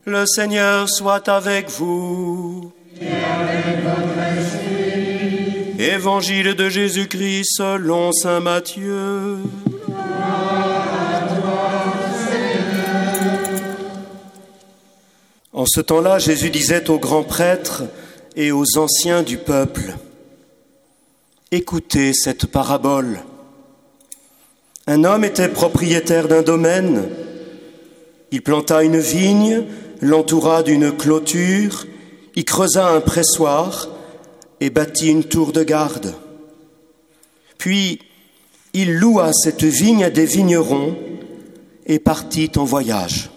Le Seigneur soit avec vous. Et avec votre esprit. Évangile de Jésus-Christ selon saint Matthieu. Gloire à toi, Seigneur. En ce temps-là, Jésus disait aux grands prêtres et aux anciens du peuple: écoutez cette parabole. Un homme était propriétaire d'un domaine. Il planta une vigne, l'entoura d'une clôture, y creusa un pressoir et bâtit une tour de garde. Puis il loua cette vigne à des vignerons et partit en voyage.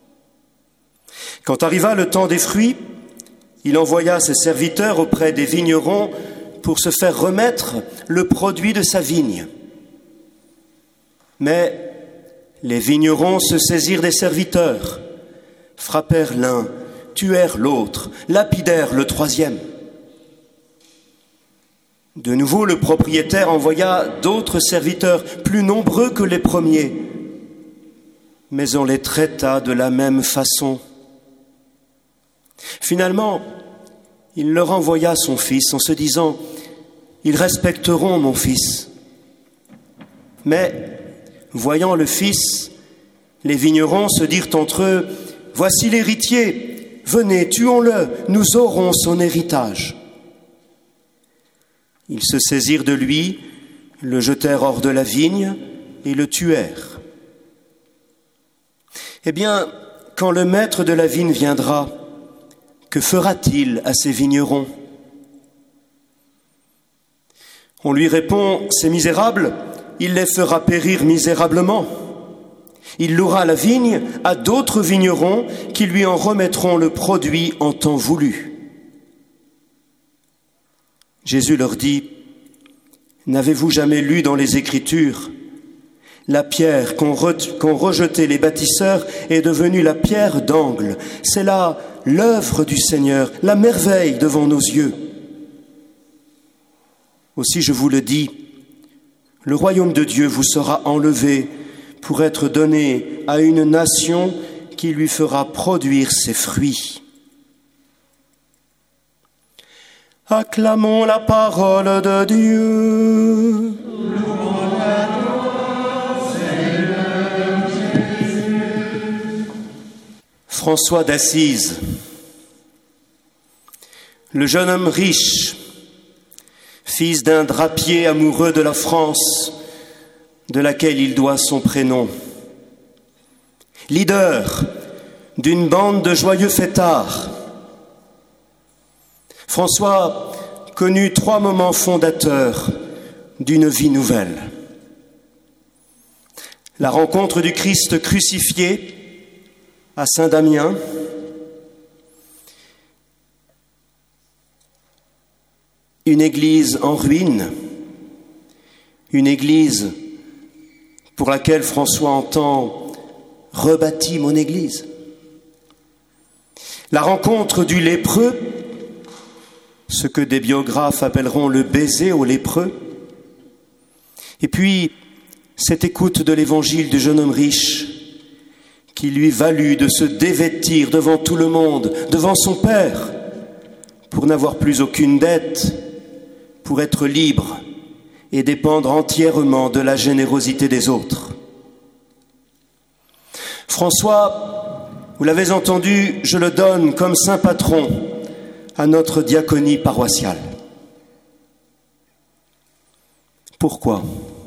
Quand arriva le temps des fruits, il envoya ses serviteurs auprès des vignerons pour se faire remettre le produit de sa vigne. Mais les vignerons se saisirent des serviteurs, frappèrent l'un, tuèrent l'autre, lapidèrent le troisième. De nouveau, le propriétaire envoya d'autres serviteurs, plus nombreux que les premiers, mais on les traita de la même façon. Finalement, il leur envoya son fils en se disant: ils respecteront mon fils. Mais, voyant le fils, les vignerons se dirent entre eux: voici l'héritier, venez, tuons-le, nous aurons son héritage. Ils se saisirent de lui, le jetèrent hors de la vigne et le tuèrent. Eh bien, quand le maître de la vigne viendra, que fera-t-il à ces vignerons? On lui répond: ces misérables, il les fera périr misérablement. Il louera la vigne à d'autres vignerons qui lui en remettront le produit en temps voulu. Jésus leur dit: n'avez-vous jamais lu dans les Écritures: la pierre qu'ont rejetée les bâtisseurs est devenue la pierre d'angle. C'est là l'œuvre du Seigneur, la merveille devant nos yeux. Aussi je vous le dis, le royaume de Dieu vous sera enlevé pour être donné à une nation qui lui fera produire ses fruits. Acclamons la parole de Dieu. François d'Assise, le jeune homme riche, fils d'un drapier amoureux de la France, de laquelle il doit son prénom, leader d'une bande de joyeux fêtards. François connut 3 moments fondateurs d'une vie nouvelle. La rencontre du Christ crucifié à Saint-Damien, une église en ruine, une église pour laquelle François entend « rebâtir mon église ». La rencontre du lépreux, ce que des biographes appelleront le baiser aux lépreux, et puis cette écoute de l'évangile du jeune homme riche qui lui valut de se dévêtir devant tout le monde, devant son père, pour n'avoir plus aucune dette, pour être libre et dépendre entièrement de la générosité des autres. François, vous l'avez entendu, je le donne comme saint patron à notre diaconie paroissiale. Pourquoi?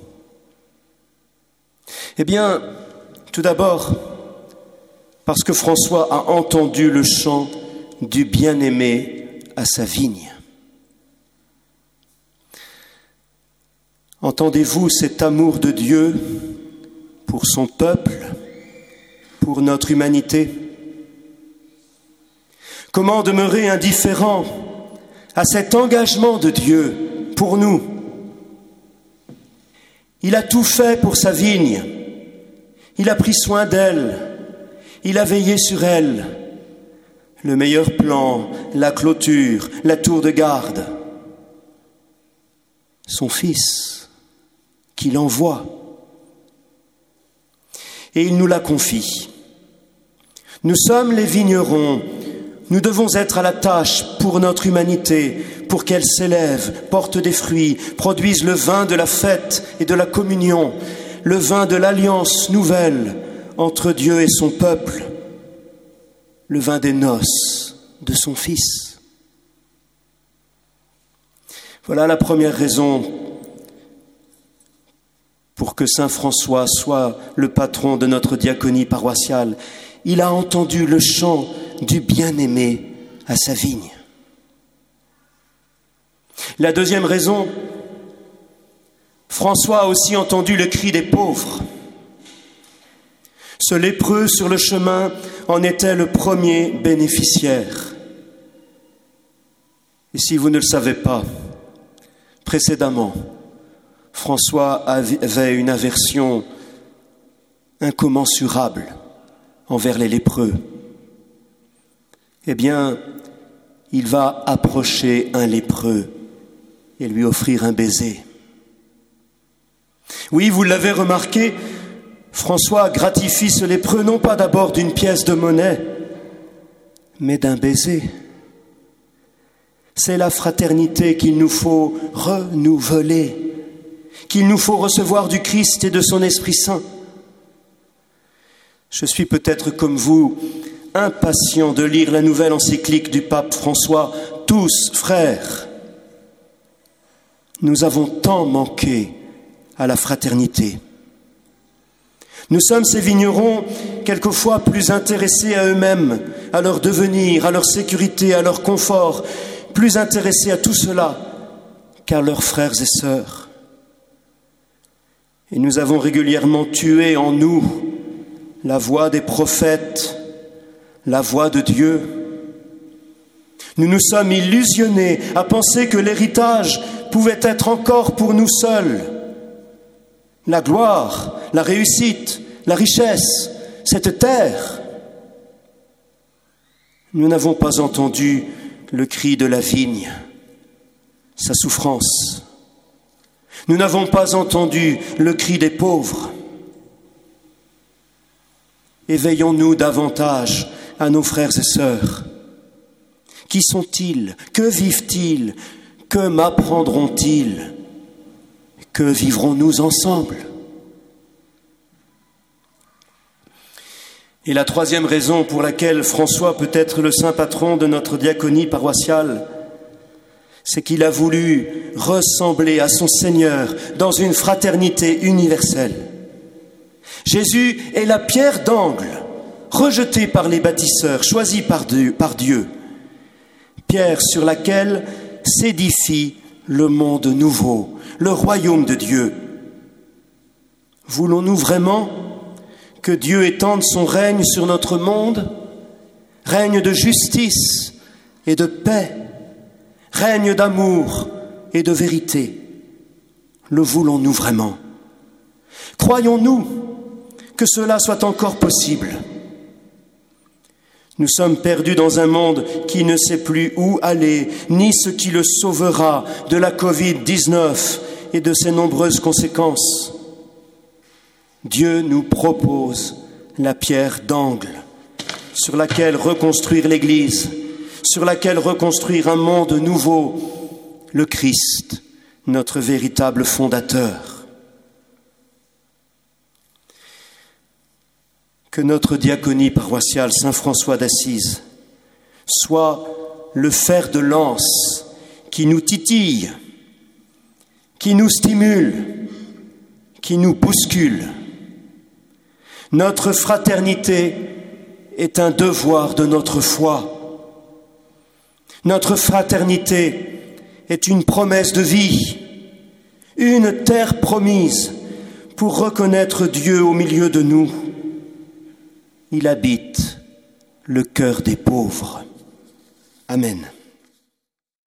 Eh bien, tout d'abord, parce que François a entendu le chant du bien-aimé à sa vigne. Entendez-vous cet amour de Dieu pour son peuple, pour notre humanité? Comment demeurer indifférent à cet engagement de Dieu pour nous? Il a tout fait pour sa vigne. Il a pris soin d'elle. Il a veillé sur elle. Le meilleur plan, la clôture, la tour de garde. Son fils, qu'il envoie. Et il nous la confie. Nous sommes les vignerons. Nous devons être à la tâche pour notre humanité, pour qu'elle s'élève, porte des fruits, produise le vin de la fête et de la communion, le vin de l'alliance nouvelle entre Dieu et son peuple, le vin des noces de son Fils. Voilà la première raison pour que saint François soit le patron de notre diaconie paroissiale. Il a entendu le chant du bien-aimé à sa vigne. La deuxième raison, François a aussi entendu le cri des pauvres. Ce lépreux sur le chemin en était le premier bénéficiaire. Et si vous ne le savez pas, précédemment, François avait une aversion incommensurable envers les lépreux. Eh bien, il va approcher un lépreux et lui offrir un baiser. Oui, vous l'avez remarqué, François gratifie ce lépreux non pas d'abord d'une pièce de monnaie, mais d'un baiser. C'est la fraternité qu'il nous faut renouveler, qu'il nous faut recevoir du Christ et de son Esprit Saint. Je suis peut-être comme vous, impatient de lire la nouvelle encyclique du pape François, « Tous frères ». Nous avons tant manqué à la fraternité. Nous sommes ces vignerons quelquefois plus intéressés à eux-mêmes, à leur devenir, à leur sécurité, à leur confort, plus intéressés à tout cela qu'à leurs frères et sœurs. Et nous avons régulièrement tué en nous la voix des prophètes, la voix de Dieu. Nous nous sommes illusionnés à penser que l'héritage pouvait être encore pour nous seuls. La gloire, la réussite, la richesse, cette terre. Nous n'avons pas entendu le cri de la vigne, sa souffrance. Nous n'avons pas entendu le cri des pauvres. Éveillons-nous davantage à nos frères et sœurs. Qui sont-ils? Que vivent-ils? Que m'apprendront-ils? Que vivrons-nous ensemble? Et la troisième raison pour laquelle François peut être le saint patron de notre diaconie paroissiale, c'est qu'il a voulu ressembler à son Seigneur dans une fraternité universelle. Jésus est la pierre d'angle, rejetée par les bâtisseurs, choisie par Dieu, pierre sur laquelle s'édifie le monde nouveau, le royaume de Dieu. Voulons-nous vraiment que Dieu étende son règne sur notre monde, règne de justice et de paix, règne d'amour et de vérité? Le voulons-nous vraiment? Croyons-nous que cela soit encore possible? Nous sommes perdus dans un monde qui ne sait plus où aller, ni ce qui le sauvera de la Covid-19 et de ses nombreuses conséquences. Dieu nous propose la pierre d'angle sur laquelle reconstruire l'Église, sur laquelle reconstruire un monde nouveau, le Christ, notre véritable fondateur. Que notre diaconie paroissiale Saint-François d'Assise soit le fer de lance qui nous titille, qui nous stimule, qui nous bouscule. Notre fraternité est un devoir de notre foi. Notre fraternité est une promesse de vie, une terre promise pour reconnaître Dieu au milieu de nous. Il habite le cœur des pauvres. Amen.